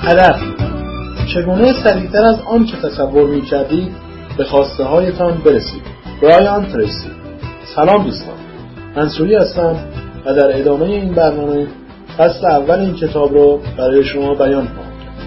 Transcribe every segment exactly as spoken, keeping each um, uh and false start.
هدف چگونه سریعتر از آن که تصور می‌کردید به خواسته هایتان برسید. برایان تریسی. سلام دوستان، منصوری هستم و در ادامه این برنامه فصل اول این کتاب رو برای شما بیان خواهم کرد.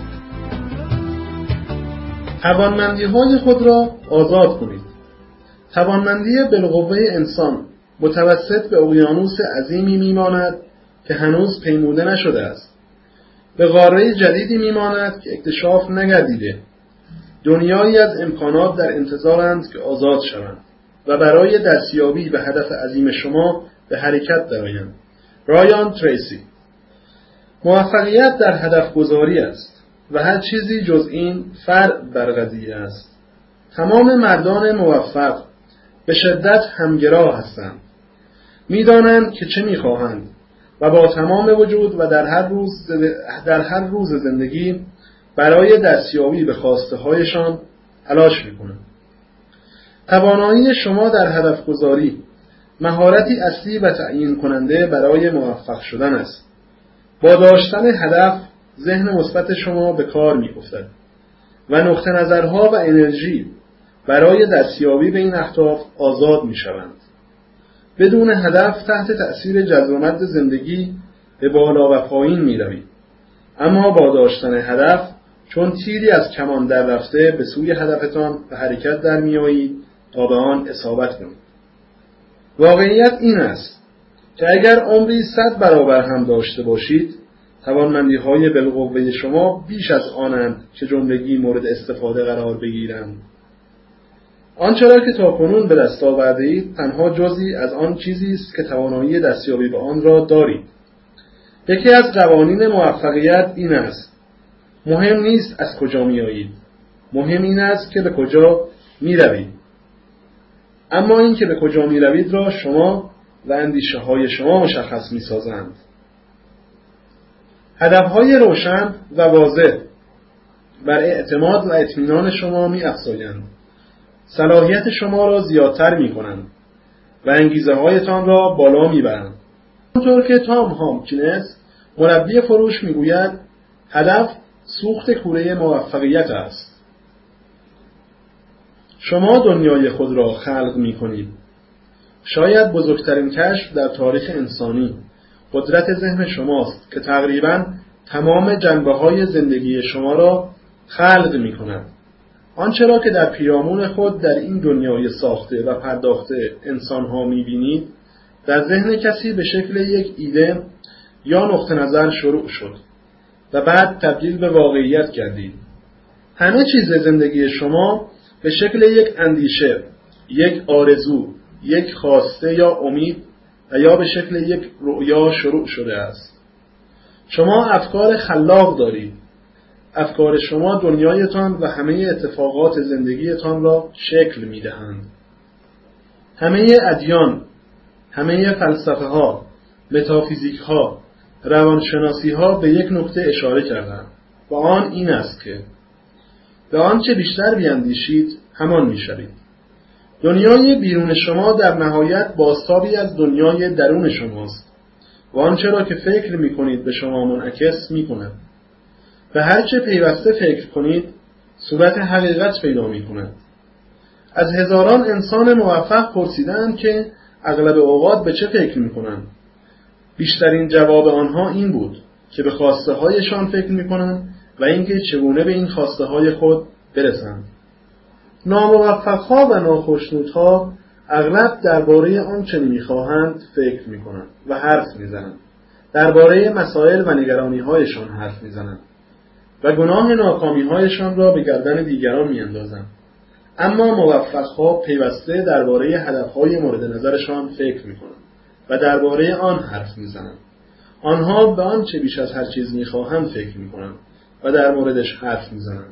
توانمندی های خود را آزاد کنید. توانمندی بالقوه انسان متوسط به اقیانوس عظیمی میماند که هنوز پیموده نشده است. به قاره جدیدی میماند که اکتشاف نگردیده. دنیایی از امکانات در انتظارند که آزاد شوند و برای دستیابی به هدف عظیم شما به حرکت درآیند. برایان تریسی. موفقیت در هدف گذاری است و هر چیزی جز این فرع بر قضیه است. تمام مردان موفق به شدت همگرا هستند. می‌دانند که چه می‌خواهند و با تمام وجود و در هر روز در هر روز زندگی برای دستیابی به خواسته هایشان تلاش می‌کنند. توانایی شما در هدف گذاری مهارتی اصلی و تعیین کننده برای موفق شدن است. با داشتن هدف ذهن مثبت شما به کار می‌افتد و نقطه نظرها و انرژی برای دستیابی به این اهداف آزاد می‌شوند. بدون هدف تحت تأثیر جذب زندگی به بالا و پایین می‌روید، اما با داشتن هدف چون تیری از کمان در رفته به سوی هدفتان به حرکت در می‌آیید تا به آن اصابت کنید. واقعیت این است که اگر عمری صد برابر هم داشته باشید، توانمندی‌های بالقوه شما بیش از آنند که جملگی مورد استفاده قرار بگیرند. آنچه را که تاکنون به دست آورده‌اید تنها جزئی از آن چیزی است که توانایی دستیابی به آن را دارید. یکی از قوانین موفقیت این است: مهم نیست از کجا می‌آیید، مهم این است که به کجا می‌روید. اما این که به کجا می‌روید را شما و اندیشه‌های شما مشخص می‌سازند. هدف‌های روشن و واضح بر اعتماد و اطمینان شما می‌افزایند. صلاحیت شما را زیادتر می‌کنند و انگیزه‌هایتان را بالا می‌برند. همونطور که تام هامکینز مربی فروش می‌گوید، هدف سوخت کوره موفقیت است. شما دنیای خود را خلق می‌کنید. شاید بزرگترین کشف در تاریخ انسانی قدرت ذهن شماست که تقریباً تمام جنبه‌های زندگی شما را خلق می‌کند. آنچه را که در پیرامون خود در این دنیای ساخته و پرداخته انسان‌ها می‌بینید، در ذهن کسی به شکل یک ایده یا نقطه نظر شروع شد و بعد تبدیل به واقعیت گردید. همه چیز زندگی شما به شکل یک اندیشه، یک آرزو، یک خواسته یا امید و یا به شکل یک رؤیا شروع شده است. شما افکار خلاق دارید. افکار شما دنیایتان و همه اتفاقات زندگیتان را شکل می‌دهند. همه ادیان، همه فلسفه ها، متافیزیک ها، روانشناسی ها به یک نکته اشاره کردند و آن این است که به آنچه بیشتر بیاندیشید همان می‌شوید. دنیای بیرون شما در نهایت بازتابی از دنیای درون شماست و آنچه را که فکر می‌کنید به شما منعکس می‌کند. به هر چه پیوسته فکر کنید صورت حقیقت پیدا می‌کند. از هزاران انسان موفق پرسیدند که اغلب اوقات به چه فکر می‌کنند. بیشترین جواب آنها این بود که به خواسته هایشان فکر می‌کنند و اینکه چگونه به این خواسته های خود برسند. ناموفق‌ها و ناخشنودها اغلب درباره آنچه می‌خواهند فکر می‌کنند و حرف می‌زنند. درباره مسائل و نگرانی‌هایشان حرف می‌زنند و گناه ناکامی‌هایشان را به گردن دیگران می‌اندازند. اما موفق‌ها پیوسته درباره هدف‌های مورد نظرشان فکر می‌کنند و درباره آن حرف می‌زنند. آنها به آنچه بیش از هر چیز می‌خواهند فکر می‌کنند و در موردش حرف می‌زنند.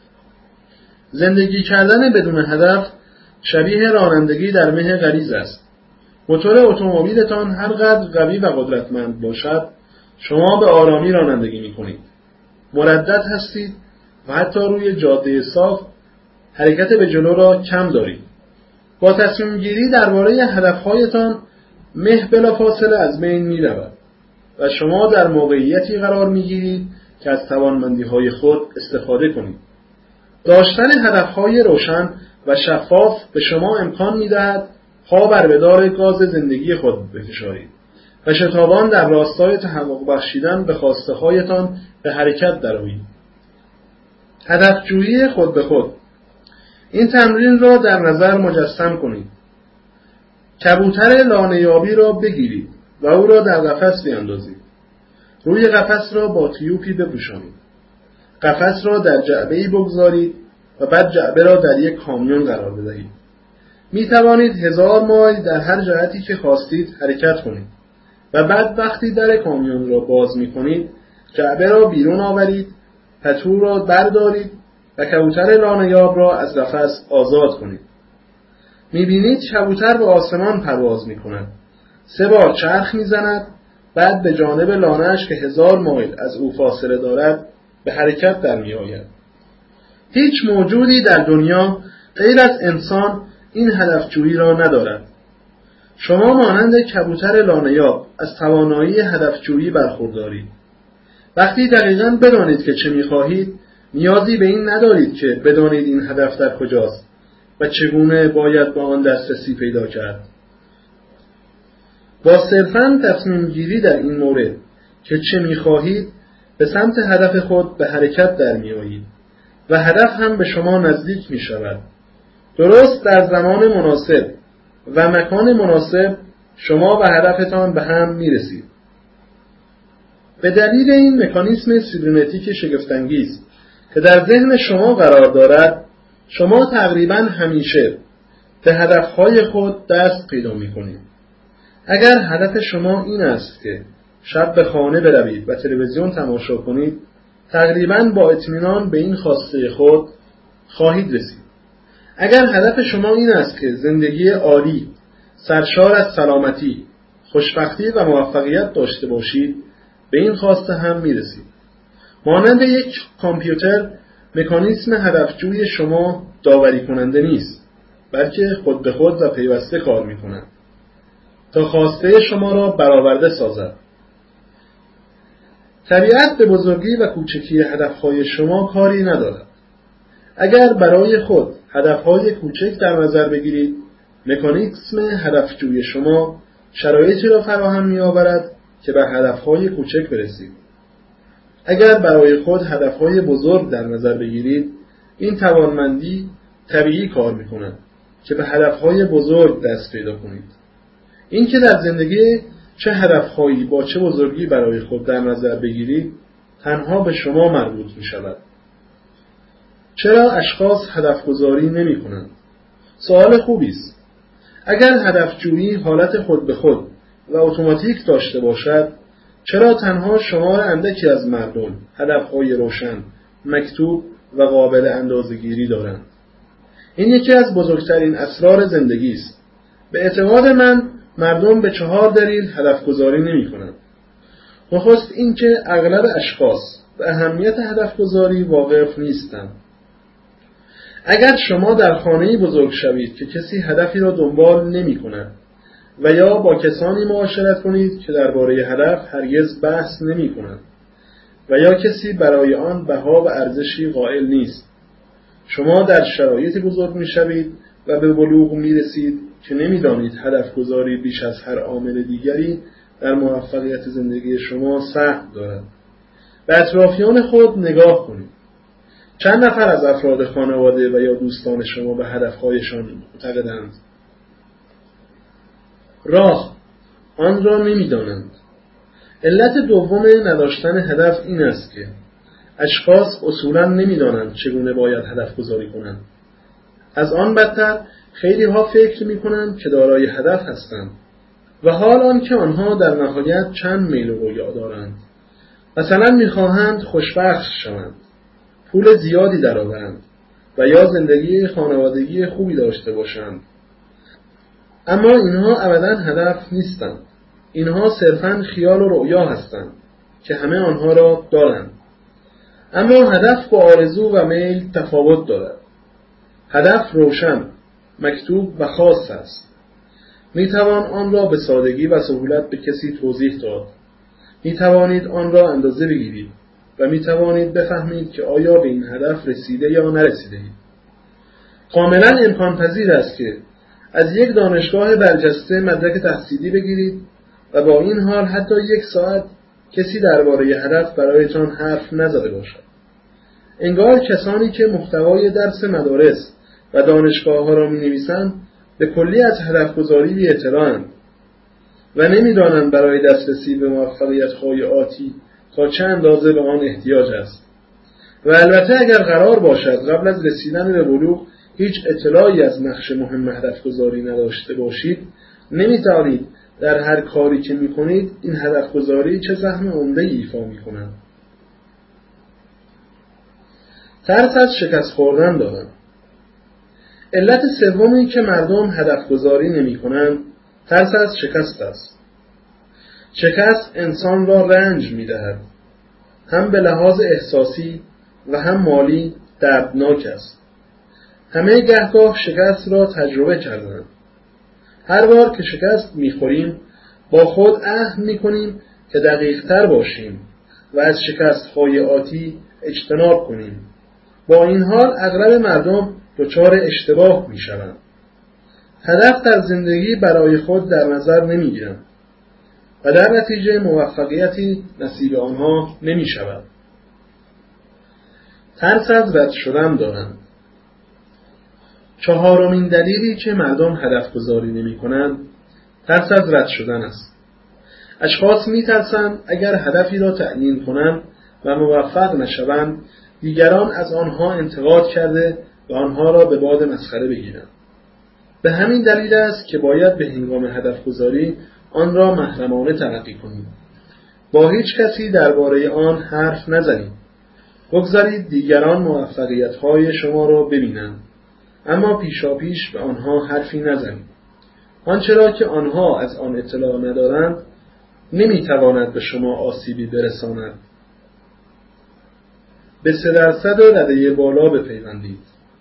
زندگی کردن بدون هدف شبیه رانندگی در مه غلیظ است. موتور اتومبیلتان هر قدر قوی و قدرتمند باشد، شما به آرامی رانندگی می‌کنید. مردد هستید و حتی روی جاده صاف حرکت به جلو را کم دارید. با تصمیم گیری درباره هدف‌هایتان مه بلافاصله از بین می‌رود و شما در موقعیتی قرار می‌گیرید که از توانمندی‌های خود استفاده کنید. داشتن هدف‌های روشن و شفاف به شما امکان می‌دهد پا بر بدار گاز زندگی خود بفشارید و شتابان در راستای تحقق بخشیدن به خواسته‌هایتان به حرکت درآیید. هدفجویی خود به خود. این تمرین را در نظر مجسم کنید. کبوتر لانه‌یابی را بگیرید و او را در قفس بیاندازید. روی قفس را با تیوپی بپوشانید. قفس را در جعبه‌ای بگذارید و بعد جعبه را در یک کامیون قرار بدهید. می توانید هزار مایل در هر جهتی که خواستید حرکت کنید و بعد وقتی در کامیون را باز می کنید جعبه را بیرون آورید، پتو را بردارید و کبوتر لانه‌یاب را از قفس آزاد کنید. می بینید کبوتر به آسمان پرواز می کند. سه بار چرخ می زند، بعد به جانب لانه‌اش که هزار مایل از او فاصله دارد به حرکت در می آید. هیچ موجودی در دنیا غیر از انسان این هدفجویی را ندارد. شما مانند کبوتر لانه‌یاب از توانایی هدفجویی برخوردارید. وقتی دقیقاً بدانید که چه می‌خواهید، نیازی به این ندارید که بدانید این هدف در کجاست و چگونه باید با آن دسترسی پیدا کرد. با صرفاً تصمیم گیری در این مورد که چه می‌خواهید، به سمت هدف خود به حرکت در می‌آیید و هدف هم به شما نزدیک می‌شود. درست در زمان مناسب و مکان مناسب شما و هدفتان به هم می‌رسید. به دلیل این مکانیسم سیبرنتیک شگفت‌انگیز که در ذهن شما قرار دارد، شما تقریباً همیشه به هدفهای خود دست پیدا می‌کنید. اگر هدف شما این است که شب به خانه بروید و تلویزیون تماشا کنید، تقریباً با اطمینان به این خواسته خود خواهید رسید. اگر هدف شما این است که زندگی عالی، سرشار از سلامتی، خوشبختی و موفقیت داشته باشید، به این خواسته هم میرسید. مانند یک کامپیوتر، مکانیسم هدفجوی شما داوری کننده نیست، بلکه خود به خود و پیوسته کار می‌کند تا خواسته شما را برآورده سازد. طبیعت به بزرگی و کوچکی هدفهای شما کاری ندارد. اگر برای خود هدفهای کوچک در نظر بگیرید، مکانیسم هدفجوی شما شرایطی را فراهم می‌آورد که به هدفهای کوچک برسید. اگر برای خود هدفهای بزرگ در نظر بگیرید، این توانمندی طبیعی کار می‌کند که به هدفهای بزرگ دست پیدا کنید. این که در زندگی چه هدفهایی با چه بزرگی برای خود در نظر بگیرید، تنها به شما مربوط می‌شود. چرا اشخاص هدف گذاری نمی کنند؟ سوال خوبی است. اگر هدفجویی حالت خود به خود و اتوماتیک داشته باشد، چرا تنها شمار اندکی از مردم هدفهای روشن، مکتوب و قابل اندازه‌گیری دارند؟ این یکی از بزرگترین اسرار زندگی است. به اعتقاد من مردم به چهار دلیل هدف گذاری نمی کنند. نخست اینکه اغلب اشخاص به اهمیت هدف گذاری واقف نیستند. اگر شما در خانه‌ای بزرگ شوید که کسی هدفی را دنبال نمی کند و یا با کسانی معاشرت کنید که درباره هدف هرگز بحث نمی کنند و یا کسی برای آن بها و ارزشی قائل نیست، شما در شرایطی بزرگ می شوید و به بلوغ می رسید که نمی دانید هدف گذاری بیش از هر عامل دیگری در موفقیت زندگی شما سهم دارد. به اطرافیان خود نگاه کنید. چند نفر از افراد خانواده و یا دوستان شما به هدفهایشان معتقدند؟ راه آن را نمی‌دانند. علت دوم نداشتن هدف این است که اشخاص اصولاً نمی‌دانند چگونه باید هدف گذاری کنند. از آن بدتر خیلی ها فکر می‌کنند که دارای هدف هستند و حال آن که آنها در نهایت چند میل و رویا دارند. مثلا می‌خواهند خوشبخت شوند، پول زیادی درآورند و یا زندگی خانوادگی خوبی داشته باشند. اما اینها ابداً هدف نیستند. اینها صرفاً خیال و رؤیا هستند که همه آنها را دارند. اما هدف با آرزو و میل تفاوت دارد. هدف روشن، مکتوب و خاص است. می توان آن را به سادگی و سهولت به کسی توضیح داد. می توانید آن را اندازه بگیرید و می توانید بفهمید که آیا به این هدف رسیده یا نرسیده اید. کاملا امکان پذیر است که از یک دانشگاه برجسته مدرک تحصیلی بگیرید و با این حال حتی یک ساعت کسی درباره هدف برایتان حرف نزده باشد. انگار کسانی که محتوای درس مدارس و دانشگاه ها را می نویسند به کلی از هدف گذاری بی اطلاعند و نمی دانند برای دسترسی به موفقیت های آتی تا چه اندازه به آن احتیاج است. و البته اگر قرار باشد قبل از رسیدن به بلوغ هیچ اطلاعی از نقش مهم هدف گذاری نداشته باشید، نمی توانید در هر کاری که می کنید این هدف گذاری چه سهم عمده‌ای ایفا می کند. ترس از شکست خوردن دارند. علت سومی که مردم هدف گذاری نمی کنند ترس از شکست است. شکست انسان را رنج می دهد. هم به لحاظ احساسی و هم مالی دردناک است. همه گهگاه شکست را تجربه کردند. هر بار که شکست می خوریم با خود عهد می کنیم که دقیق تر باشیم و از شکست های آتی اجتناب کنیم. با این حال اغلب مردم دچار اشتباه می شوند. هدف در زندگی برای خود در نظر نمی گیرند و در نتیجه موفقیتی نصیب آنها نمی شود. ترس از رد شدن دارند. چهارمین دلیلی که مردم هدف گذاری نمی کنند ترس از رد شدن است. اشخاص می ترسند اگر هدفی را تعیین کنند و موفق نشوند دیگران از آنها انتقاد کرده و آنها را به باد مسخره بگیرند. به همین دلیل است که باید به هنگام هدف گذاری آن را محرمانه تلقی کنید. با هیچ کسی درباره آن حرف نزنید. بگذارید دیگران موفقیت‌های شما را ببینند، اما پیشاپیش به آنها حرفی نزنید. آنچه را که آنها از آن اطلاع ندارند نمیتواند به شما آسیبی برساند. به سه درصد رده بالا بپیوندید.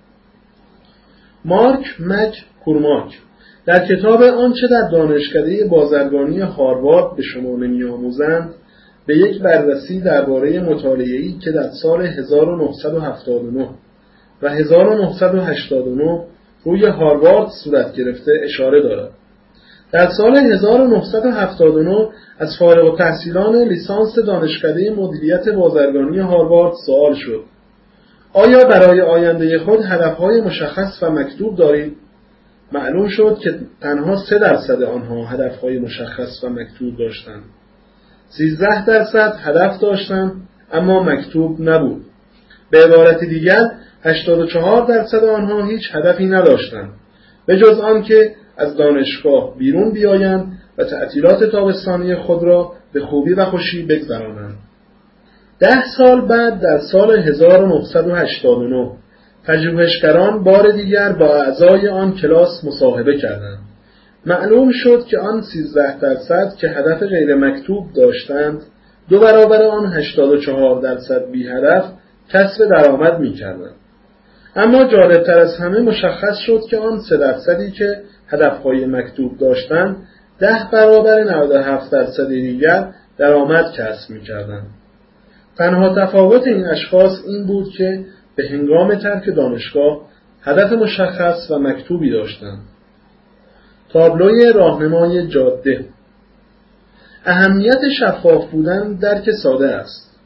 مارک مک کورماک در کتاب آنچه در دانشکده بازرگانی هاروارد به شما نمی‌آموزند به یک بررسی درباره مطالعه‌ای که در سال هزار و نهصد و هفتاد و نه و هزار و نهصد و هشتاد و نه روی هاروارد صورت گرفته اشاره دارد. در سال هزار و نهصد و هفتاد و نه از فارغ التحصیلان لیسانس دانشکده مدیریت بازرگانی هاروارد سوال شد: آیا برای آینده خود هدفهای مشخص و مکتوب دارید؟ معلوم شد که تنها سه درصد آنها هدفهای مشخص و مکتوب داشتند. سیزده درصد هدف داشتند اما مکتوب نبود. به عبارت دیگر هشتاد و چهار درصد آنها هیچ هدفی نداشتند به جز آن که از دانشگاه بیرون بیایند و تعطیلات تابستانی خود را به خوبی و خوشی بگذرانند. ده سال بعد در سال هزار و نهصد و هشتاد و نه پژوهشگران بار دیگر با اعضای آن کلاس مصاحبه کردند. معلوم شد که آن سیزده درصد که هدف غیر مکتوب داشتند دو برابر آن هشتاد و چهار درصد بی هدف کسب درآمد می کردند. اما جالبتر از همه مشخص شد که آن سه درصدی که هدفهای مکتوب داشتند ده برابر نود و هفت درصد دیگر درآمد کسب می کردند. تنها تفاوت این اشخاص این بود که به هنگام ترک دانشگاه هدف مشخص و مکتوبی داشتند. تابلوی راهنمای جاده. اهمیت شفاف بودن درک ساده است.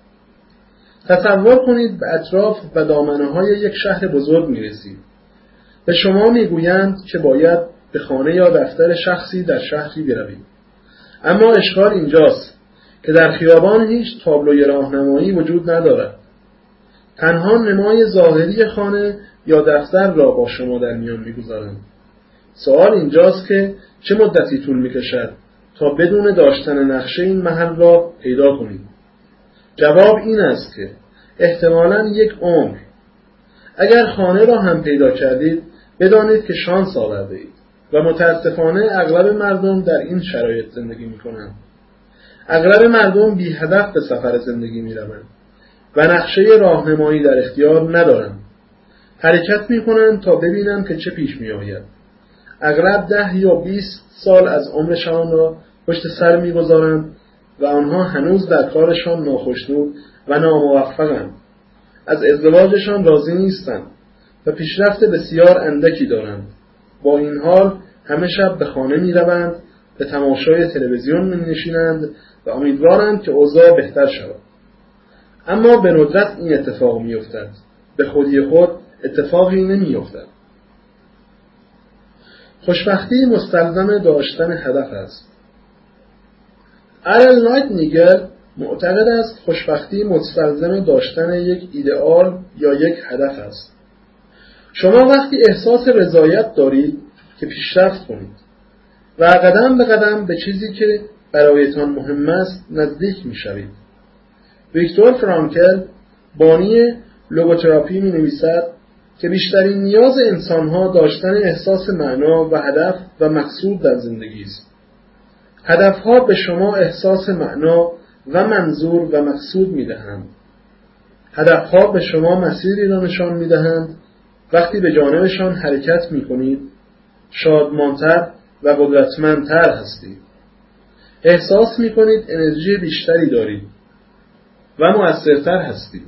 تصور کنید به اطراف و دامنه‌های یک شهر بزرگ می‌رسید. به شما می‌گویند که باید به خانه یا دفتر شخصی در شهری بروید. اما اشکال اینجاست که در خیابان هیچ تابلوی راهنمایی وجود ندارد. تنها نمای ظاهری خانه یا دفتر را با شما در میان می‌گذارند. سوال اینجاست که چه مدتی طول می‌کشد تا بدون داشتن نقشه این محل را پیدا کنید؟ جواب این است که احتمالاً یک عمر. اگر خانه را هم پیدا کردید بدانید که شانس آورده اید و متاسفانه اغلب مردم در این شرایط زندگی می‌کنند. اغلب مردم بی هدف به سفر زندگی می‌روند و نقشه راهنمایی در اختیار ندارند. حرکت می‌کنند تا ببینند که چه پیش می‌آید. اغلب ده یا بیست سال از عمرشان را پشت سر می‌گذارند و آنها هنوز در کارشان ناخشنود و ناموفقند. از ازدواجشان راضی نیستند و پیشرفت بسیار اندکی دارند. با این حال همه شب به خانه می روند، به تماشای تلویزیون می نشینند و امیدوارند که اوضاع بهتر شود. اما به ندرت این اتفاق می افتد. به خودی خود اتفاقی نمی افتد. خوشبختی مستلزم داشتن هدف است. ارل نایتینگل معتقد است خوشبختی مستلزم داشتن یک ایدئال یا یک هدف است. شما وقتی احساس رضایت دارید که پیشرفت کنید و قدم به قدم به چیزی که برایتان مهم است نزدیک می شوید. ویکتور فرانکل بانی لوگوتراپی می نویسد که بیشترین نیاز انسانها داشتن احساس معنا و هدف و مقصود در زندگی است. هدفها به شما احساس معنا و منظور و مقصود می دهند. هدفها به شما مسیری را نشان می دهند. وقتی به جانبشان حرکت می کنید شادمانتر و قدرتمندتر هستید. احساس می کنید انرژی بیشتری دارید و مؤثرتر هستید.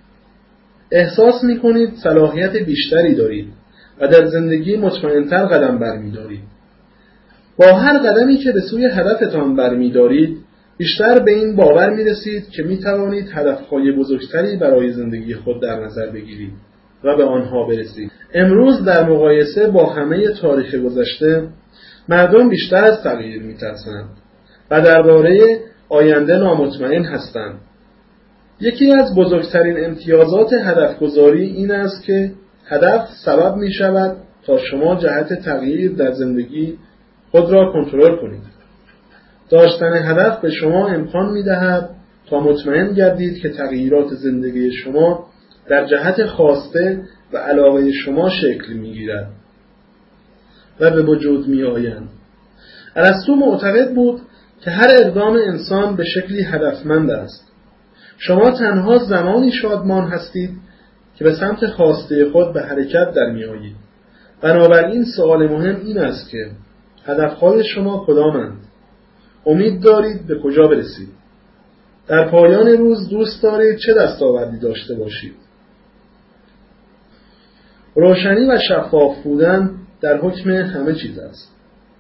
احساس می کنید صلاحیت بیشتری دارید و در زندگی مطمئن‌تر قدم برمی دارید. با هر قدمی که به سوی هدفتان برمی دارید بیشتر به این باور می رسید که می توانید هدفهای بزرگتری برای زندگی خود در نظر بگیرید و به آنها برسید. امروز در مقایسه با همه تاریخ گذشته مردم بیشتر از تغییر می ترسند و درباره آینده نامطمئن هستند. یکی از بزرگترین امتیازات هدفگذاری این است که هدف سبب می شود تا شما جهت تغییر در زندگی خود را کنترل کنید. داشتن هدف به شما امکان می دهد تا مطمئن گردید که تغییرات زندگی شما در جهت خواسته و علاقه شما شکل می گیرد و به وجود می آیند. ارسطو معتقد بود که هر اقدام انسان به شکلی هدفمند است. شما تنها زمانی شادمان هستید که به سمت خواسته خود به حرکت در می آیید. بنابراین سوال مهم این است که هدفهای شما کدامند؟ امید دارید به کجا برسید؟ در پایان روز دوست دارید چه دستاوردی داشته باشید؟ روشنی و شفاف بودن در حکم همه چیز است.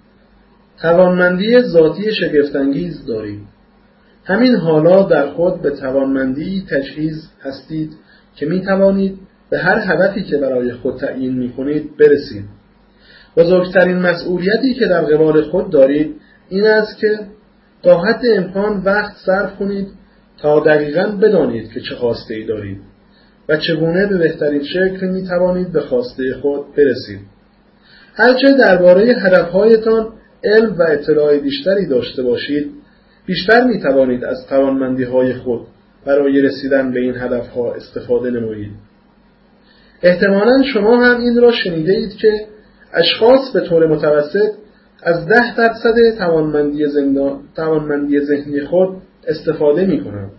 توانمندی ذاتی شگفت‌انگیز دارید. همین حالا در خود به توانمندی تجهیز هستید که می توانید به هر هدفی که برای خود تعیین می کنید برسید. بزرگترین مسئولیتی که در قبال خود دارید این است که تا حد امکان وقت صرف کنید تا دقیقاً بدانید که چه خواسته‌ای دارید و چگونه به بهترین شکل می توانید به خواسته خود برسید. هرچه درباره هدفهایتان علم و اطلاع بیشتری داشته باشید بیشتر می توانید از توانمندی های خود برای رسیدن به این هدفها استفاده نمایید. احتمالاً شما هم این را شنیده اید که اشخاص به طور متوسط از ده درصد توانمندی, توانمندی ذهنی خود استفاده می کنند.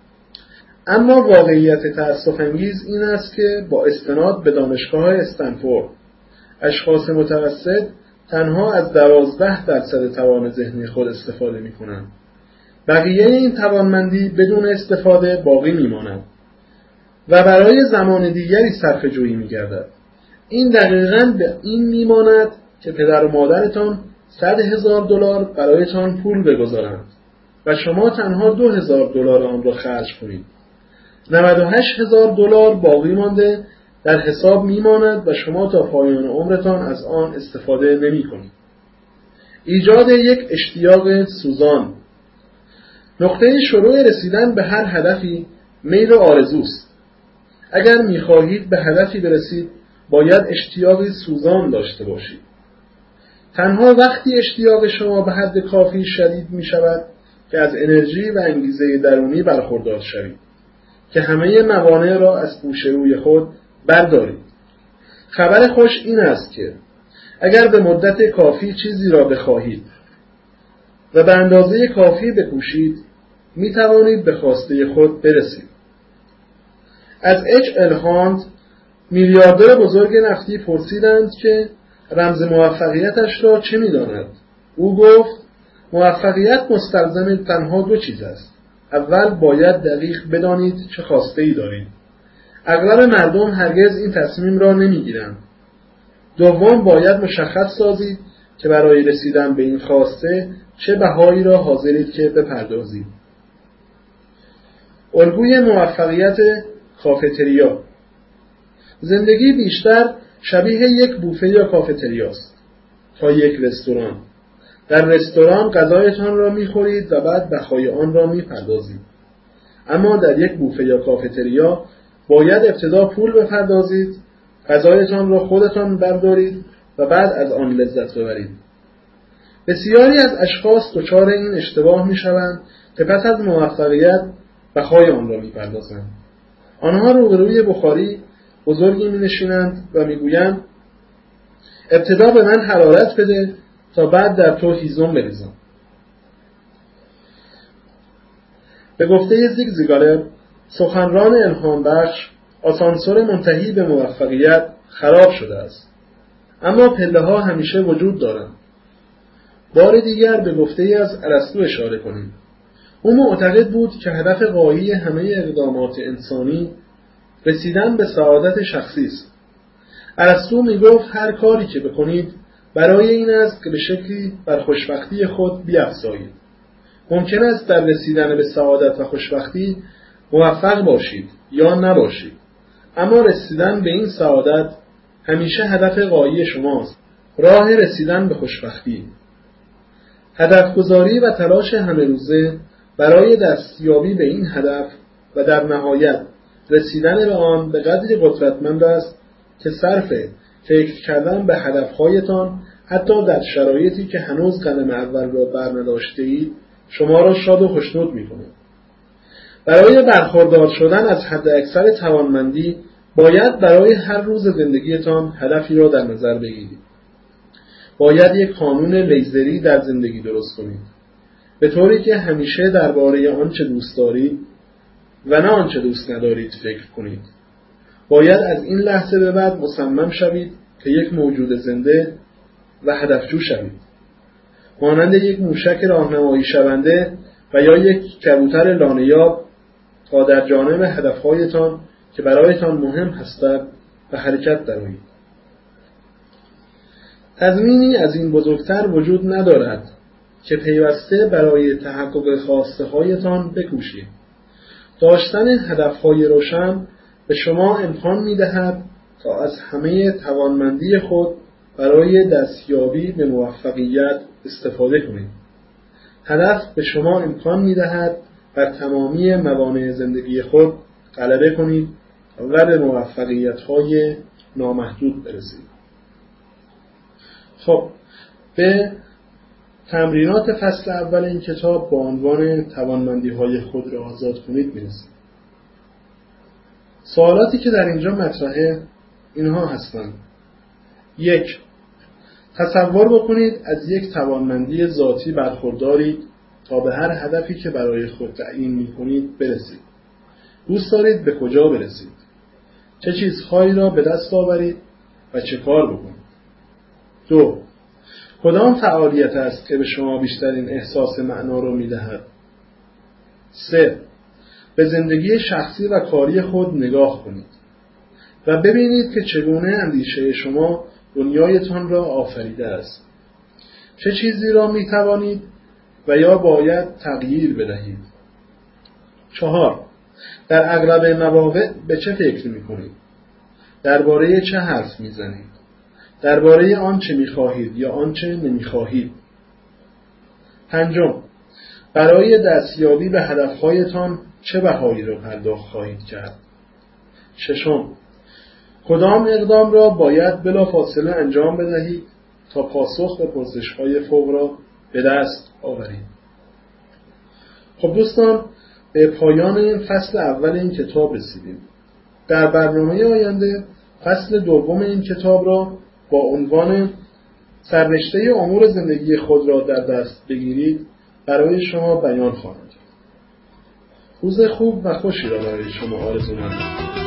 اما واقعیت تأسف‌انگیز این است که با استناد به دانشگاه استنفورد اشخاص متوسط تنها از دوازده درصد توان ذهنی خود استفاده می کنند. بقیه این توانمندی بدون استفاده باقی می ماند و برای زمان دیگری صرفه جویی می گردد. این دقیقاً به این می ماند که پدر و مادرتان صد هزار دلار برایتان پول بگذارند و شما تنها دو هزار دلار آن را خرج کنید. نود و هشت هزار دلار باقی مانده در حساب می ماند و شما تا پایان عمرتان از آن استفاده نمی کنید. ایجاد یک اشتیاق سوزان. نقطه شروع رسیدن به هر هدفی میل و آرزوست. اگر می خواهید به هدفی برسید باید اشتیاقی سوزان داشته باشید. تنها وقتی اشتیاق شما به حد کافی شدید می شود که از انرژی و انگیزه درونی برخوردار شوید که همه موانع را از پیش روی خود بردارید. خبر خوش این است که اگر به مدت کافی چیزی را بخواهید و به اندازه کافی بکوشید می توانید به خواسته خود برسید. از اچ ال هاند میلیاردر بزرگ نفتی پرسیدند که رمز موفقیتش را چه می داند؟ او گفت موفقیت مستلزم تنها دو چیز است: اول باید دقیق بدانید چه خواسته‌ای دارید. اغلب مردم هرگز این تصمیم را نمی‌گیرند. دوم باید مشخص سازید که برای رسیدن به این خواسته چه بهایی را حاضرید که بپردازید. الگوی موفقیت کافتریا. زندگی بیشتر شبیه یک بوفه یا کافتریاست تا یک رستوران. در رستوران غذایتان را می‌خورید و بعد بهای آن را می‌پردازید. اما در یک بوفه یا کافتریا باید ابتدا پول بپردازید، غذایتان را خودتان بردارید و بعد از آن لذت ببرید. بسیاری از اشخاص دچار این اشتباه می‌شوند که پس از موفقیت بهای آن را می‌پردازند. آنها روبروی بخاری بزرگی می‌نشینند و می‌گویند ابتدا به من حرارت بده تا بعد در تو هیزم بریزم. به گفته زیگ زیگالر، سخنران الهام بخش، آسانسور منتهی به موفقیت خراب شده است، اما پله ها همیشه وجود دارند. بار دیگر به گفته از ارسطو اشاره کنیم. او معتقد بود که هدف غایی همه اقدامات انسانی رسیدن به سعادت شخصی است. ارسطو می گفت هر کاری که بکنید برای این است که به شکلی بر خوشبختی خود بیفزایید. ممکن است در رسیدن به سعادت و خوشبختی موفق باشید یا نباشید، اما رسیدن به این سعادت همیشه هدف غایی شماست، راه رسیدن به خوشبختی. هدف گذاری و تلاش همه روزه برای دستیابی به این هدف و در نهایت رسیدن به آن به قدری قدرتمند است که صرف فکر کردن به هدفهایتان حتی در شرایطی که هنوز قدم اول را برنداشته‌اید شما را شاد و خوشنود می‌کند. برای برخوردار شدن از حد اکثر توانمندی باید برای هر روز زندگیتان هدفی را در نظر بگیرید. باید یک قانون لیزری در زندگی درست کنید، به طوری که همیشه درباره آنچه دوست دارید و نه آنچه دوست ندارید فکر کنید. باید از این لحظه به بعد مصمم شوید که یک موجود زنده و هدفجو شوید، مانند یک موشک راهنمایی شونده و یا یک کبوتر لانه‌یاب، تا در جانب هدفهایتان که برایتان مهم هستند به حرکت درآیید. تضمینی از این بزرگتر وجود ندارد که پیوسته برای تحقق خواسته هایتان بکوشید. داشتن هدفهای روشن به شما امکان می‌دهد تا از همه توانمندی خود برای دستیابی به موفقیت استفاده کنید. هدف به شما امکان می‌دهد بر تمامی موانع زندگی خود غلبه کنید و به موفقیت‌های نامحدود برسید. خب، به تمرینات فصل اول این کتاب با عنوان توانمندی‌های خود را آزاد کنید می‌رسیم. سوالاتی که در اینجا مطرحه اینها هستند. یک، تصور بکنید از یک توانمندی ذاتی برخوردارید تا به هر هدفی که برای خود تعیین می‌کنید برسید. دوست دارید به کجا برسید؟ چه چیزهایی را به دست آورید و چه کار بکنید؟ دو، کدام فعالیت است که به شما بیشترین احساس معنا را می‌دهد؟ سه، به زندگی شخصی و کاری خود نگاه کنید و ببینید که چگونه اندیشه شما دنیایتان را آفریده است. چه چیزی را می توانید و یا باید تغییر بدهید. چهار، در اغلب مواقع به چه فکر می کنید؟ درباره چه حرف می زنید؟ درباره آنچه می خواهید یا آنچه نمی خواهید. پنجم، برای دستیابی به هدفهایتان چه بهایی را پرداخت خواهید کرد؟ ششم، کدام اقدام را باید بلافاصله انجام بدهید تا پاسخ به پرسش‌های فوق را به دست آورید؟ خب دوستان، به پایان فصل اول این کتاب رسیدیم. در برنامه آینده فصل دوم این کتاب را با عنوان سررشته امور زندگی خود را در دست بگیرید برای شما بیان خواهم کرد. روز خوب و خوشی را برای شما آرزو می‌کنم.